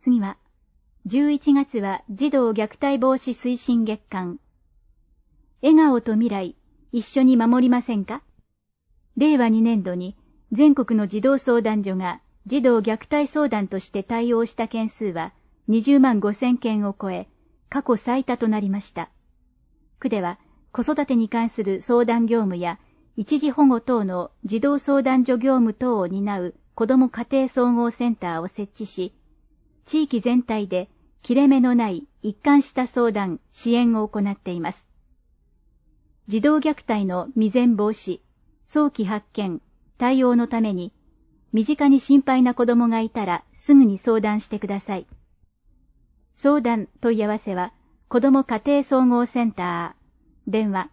次は、11月は児童虐待防止推進月間。笑顔と未来、一緒に守りませんか？令和2年度に全国の児童相談所が児童虐待相談として対応した件数は20万5000件を超え、過去最多となりました。区では子育てに関する相談業務や一時保護等の児童相談所業務等を担う子ども家庭総合センターを設置し、地域全体で切れ目のない一貫した相談・支援を行っています。児童虐待の未然防止、早期発見、対応のために、身近に心配な子供がいたらすぐに相談してください。相談・問い合わせは、子ども家庭総合センター、電話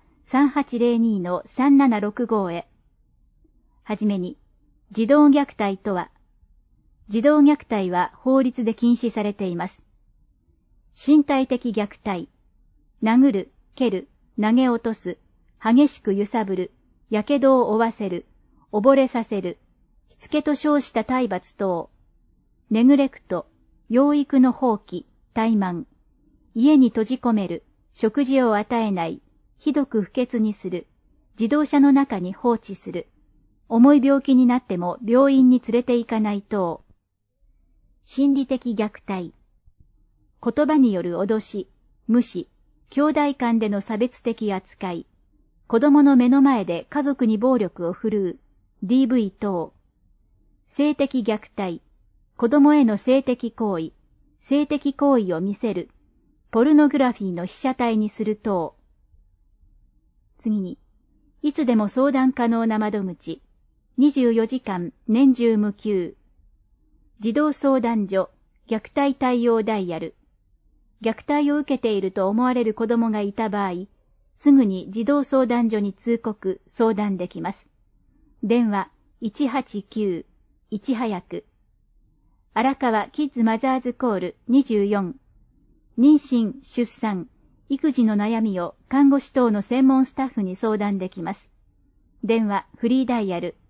3802-3765 へ。はじめに、児童虐待とは、児童虐待は法律で禁止されています。身体的虐待、殴る、蹴る、投げ落とす、激しく揺さぶる、やけどを負わせる、溺れさせる、しつけと称した体罰等、ネグレクト、養育の放棄、怠慢、家に閉じ込める、食事を与えない、ひどく不潔にする、自動車の中に放置する、重い病気になっても病院に連れて行かない等、心理的虐待、言葉による脅し、無視、兄弟間での差別的扱い、子供の目の前で家族に暴力を振るう、DV 等、性的虐待、子供への性的行為、性的行為を見せる、ポルノグラフィーの被写体にする等。次に、いつでも相談可能な窓口、24時間年中無休。児童相談所、虐待対応ダイヤル。虐待を受けていると思われる子供がいた場合、すぐに児童相談所に通告、相談できます。電話189、いち早く。荒川キッズマザーズコール24。妊娠、出産、育児の悩みを看護師等の専門スタッフに相談できます。電話フリーダイヤル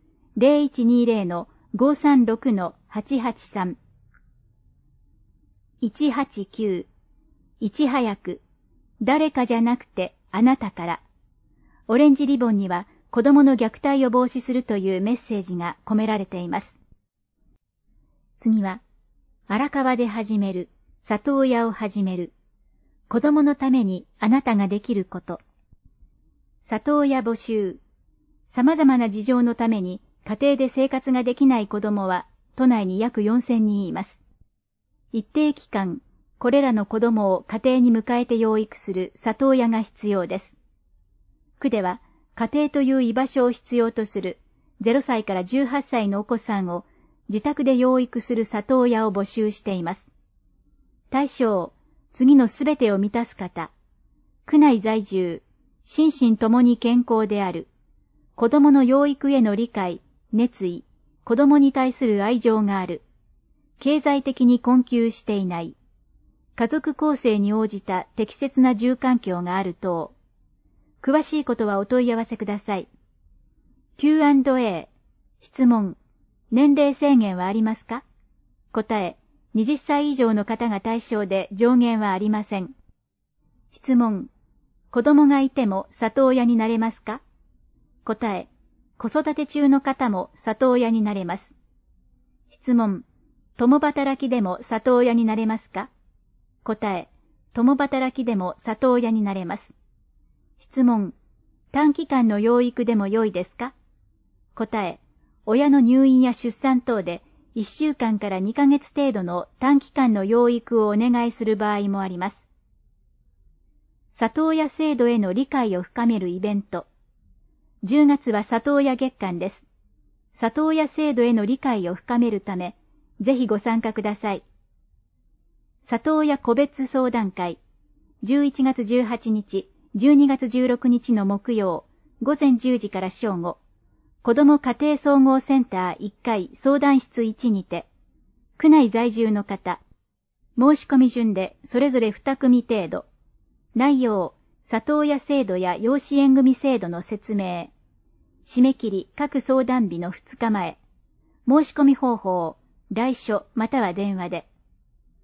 0120-536-883。189、いち早く。誰かじゃなくてあなたから。オレンジリボンには子供の虐待を防止するというメッセージが込められています。次は、荒川で始める、里親を始める。子供のためにあなたができること。里親募集。様々な事情のために家庭で生活ができない子供は都内に約4000人います。一定期間、これらの子供を家庭に迎えて養育する里親が必要です。区では家庭という居場所を必要とする0歳から18歳のお子さんを自宅で養育する里親を募集しています。対象、次のすべてを満たす方。区内在住、心身ともに健康である。子供の養育への理解、熱意、子供に対する愛情がある。経済的に困窮していない。家族構成に応じた適切な住環境がある等。詳しいことはお問い合わせください。Q&A、質問、年齢制限はありますか？答え、20歳以上の方が対象で上限はありません。質問、子供がいても里親になれますか？答え、子育て中の方も里親になれます。質問、共働きでも里親になれますか？答え、共働きでも里親になれます。質問、短期間の養育でも良いですか？答え、親の入院や出産等で1週間から2ヶ月程度の短期間の養育をお願いする場合もあります。里親制度への理解を深めるイベント。10月は里親月間です。里親制度への理解を深めるため、ぜひご参加ください。里親個別相談会、11月18日、12月16日の木曜、午前10時から正午、子ども家庭総合センター1階相談室1にて、区内在住の方、申し込み順でそれぞれ2組程度、内容、里親制度や養子縁組制度の説明、締め切り各相談日の2日前、申し込み方法、来書または電話で。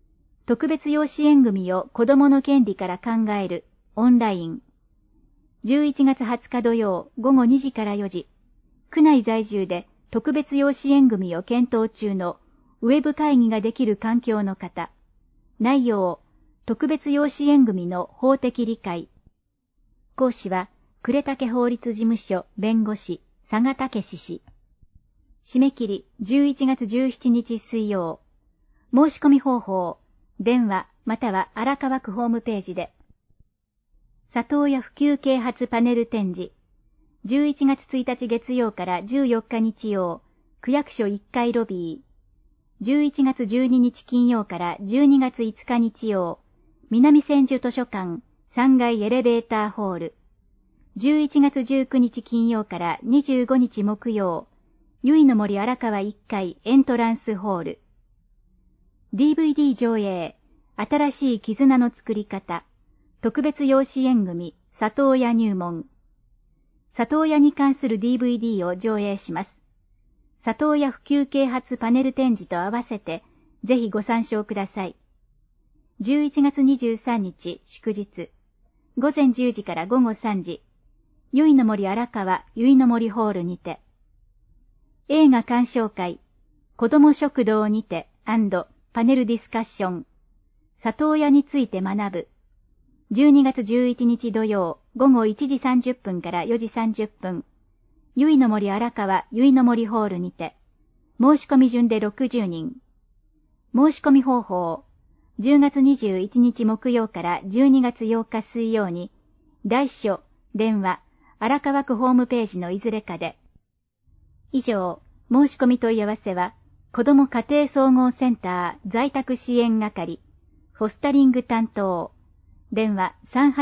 特別養子縁組を子供の権利から考えるオンライン。11月20日土曜午後2時から4時、区内在住で特別養子縁組を検討中のウェブ会議ができる環境の方。内容、特別養子縁組の法的理解。講師は、呉竹法律事務所弁護士、佐賀武氏。締め切り11月17日水曜。申し込み方法、電話または荒川区ホームページで。里親普及啓発パネル展示。11月1日月曜から14日日曜、区役所1階ロビー。11月12日金曜から12月5日日曜、南千住図書館3階エレベーターホール。11月19日金曜から25日木曜、由比の森荒川1階エントランスホール。DVD 上映、新しい絆の作り方、特別養子縁組、里親入門。里親に関する DVD を上映します。里親普及啓発パネル展示と合わせて、ぜひご参照ください。11月23日祝日、午前10時から午後3時、由比の森荒川由比の森ホールにて。映画鑑賞会、子ども食堂にて&パネルディスカッション、里親について学ぶ。12月11日土曜午後1時30分から4時30分、由比の森荒川由比の森ホールにて、申し込み順で60人。申し込み方法、10月21日木曜から12月8日水曜に、大書、電話、荒川区ホームページのいずれかで。以上、申し込み問い合わせは、子ども家庭総合センター在宅支援係、フォスタリング担当、電話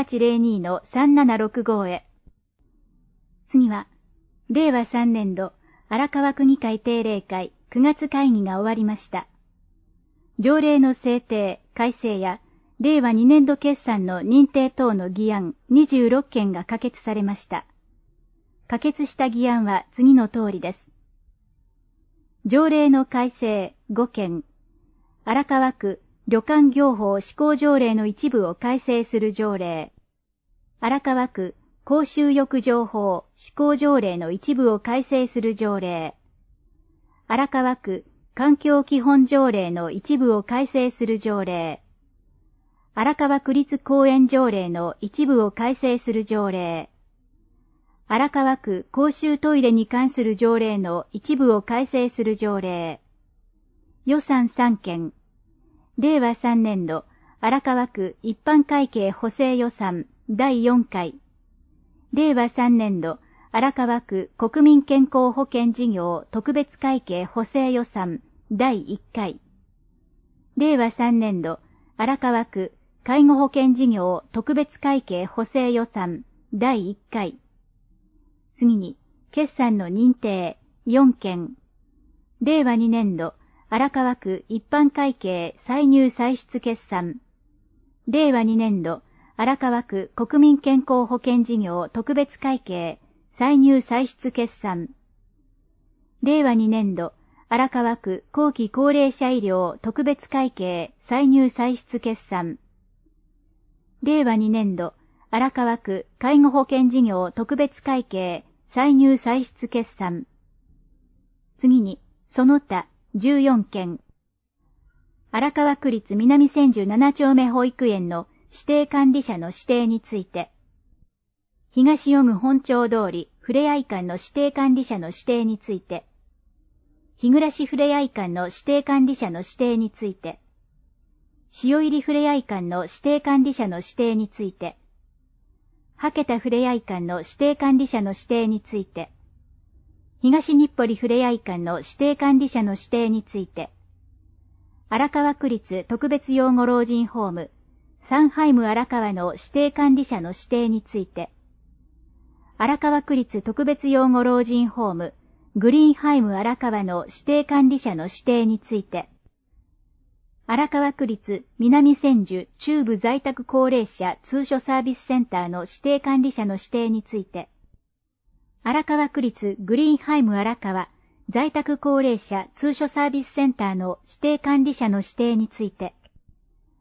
3802-3765 へ。次は、令和3年度荒川区議会定例会9月会議が終わりました。条例の制定、改正や、令和2年度決算の認定等の議案26件が可決されました。可決した議案は次の通りです。条例の改正5件、荒川区旅館業法施行条例の一部を改正する条例、荒川区公衆浴場法施行条例の一部を改正する条例、荒川区環境基本条例の一部を改正する条例、荒川区立公園条例の一部を改正する条例、荒川区公衆トイレに関する条例の一部を改正する条例。予算3件。令和3年度荒川区一般会計補正予算第4回。令和3年度荒川区国民健康保険事業特別会計補正予算第1回。令和3年度荒川区介護保険事業特別会計補正予算第1回。次に、決算の認定4件。令和2年度、荒川区一般会計歳入歳出決算。令和2年度、荒川区国民健康保険事業特別会計歳入歳出決算。令和2年度、荒川区後期高齢者医療特別会計歳入歳出決算。令和2年度、荒川区介護保険事業特別会計歳入歳出決算。次に、その他14件。荒川区立南千住7丁目保育園の指定管理者の指定について、東予郡本町通りふれあい館の指定管理者の指定について、日暮ふれあい館の指定管理者の指定について、塩入りふれあい館の指定管理者の指定について、はけたふれあい館の指定管理者の指定について、東日暮里ふれあい館の指定管理者の指定について、荒川区立特別養護老人ホーム、サンハイム荒川の指定管理者の指定について、荒川区立特別養護老人ホーム、グリーンハイム荒川の指定管理者の指定について、荒川区立南千住中部在宅高齢者通所サービスセンターの指定管理者の指定について、荒川区立グリーンハイム荒川在宅高齢者通所サービスセンターの指定管理者の指定について、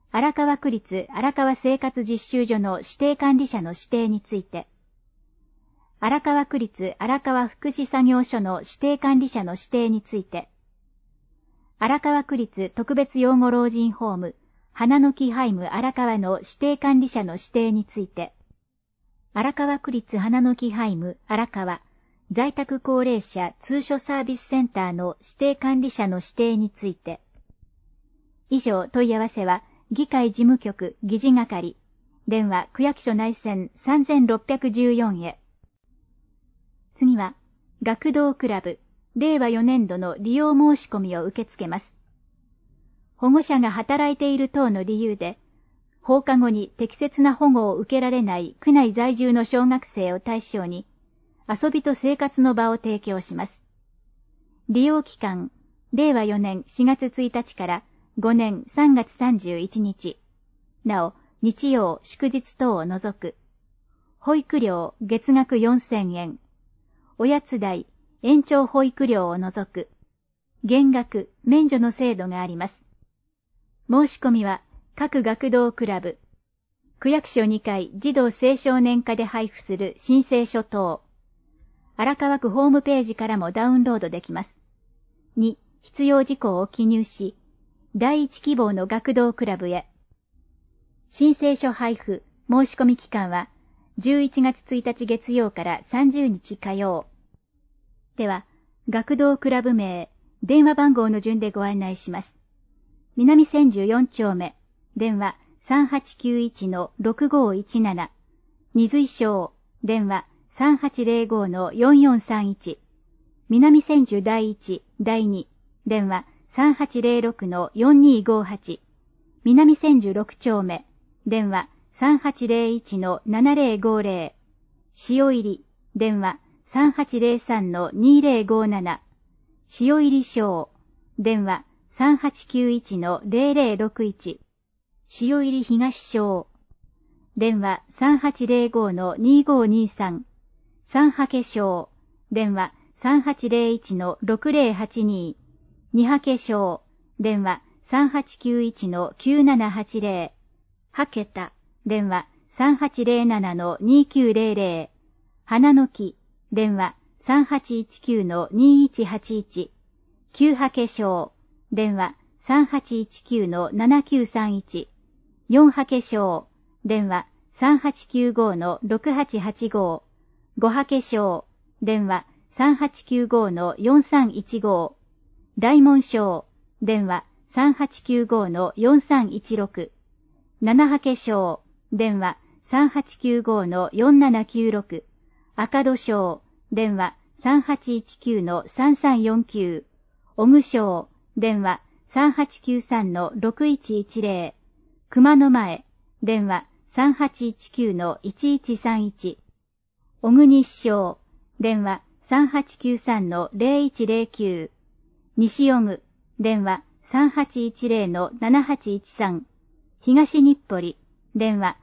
荒川区立荒川生活実習所の指定管理者の指定について、荒川区立荒川福祉作業所の指定管理者の指定について、荒川区立特別養護老人ホーム花の木ハイム荒川の指定管理者の指定について、荒川区立花の木ハイム荒川在宅高齢者通所サービスセンターの指定管理者の指定について。以上問い合わせは議会事務局議事係電話区役所内線3614へ。次は学童クラブ令和4年度の利用申し込みを受け付けます。保護者が働いている等の理由で放課後に適切な保護を受けられない区内在住の小学生を対象に遊びと生活の場を提供します。利用期間、令和4年4月1日から5年3月31日。なお、日曜、祝日等を除く。保育料、月額4000円。おやつ代、延長保育料を除く。減額、免除の制度があります。申し込みは、各学童クラブ、区役所2階児童青少年課で配布する申請書等、荒川区ホームページからもダウンロードできます。2、必要事項を記入し、第一希望の学童クラブへ。申請書配布、申し込み期間は、11月1日月曜から30日火曜。では、学童クラブ名、電話番号の順でご案内します。南千住4丁目、電話 3891-6517、二髄省、電話3805-4431、南千住第1、第2、電話3806-4258、南千住6丁目、電話3801-7050、塩入り、電話3803-2057、塩入り省、電話3891-0061、塩入り東省、電話3805-2523、三波省、電話3801-6082、二波省、電話3891-9780、はけた、電話3807-2900、花の木、電話3819-2181、九波省、電話3819-7931、四波省、電話3895-6885、五波省、電話3895-4315、大門省、電話3895-4316、七波省、電話3895-4796、赤戸省、電話3819-3349、小具省、電話3893-6110、熊野前、電話3819-1131、小国日省、電話3893-0109、西小具、電話3810-7813、東日暮里、電話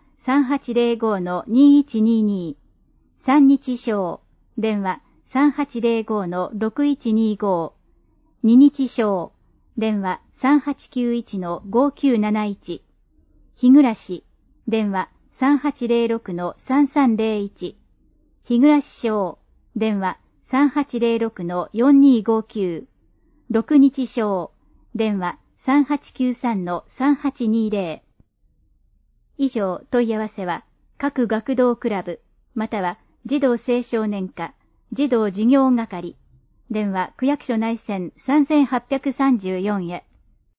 3805-2122、三日省、電話3805-6125、二日省、電話3891-5971、日暮、電話3806-3301、日暮省、電話3806-4259、六日省、電話3893-3820。以上問い合わせは、各学童クラブ、または児童青少年課、児童事業係、電話区役所内線3834へ。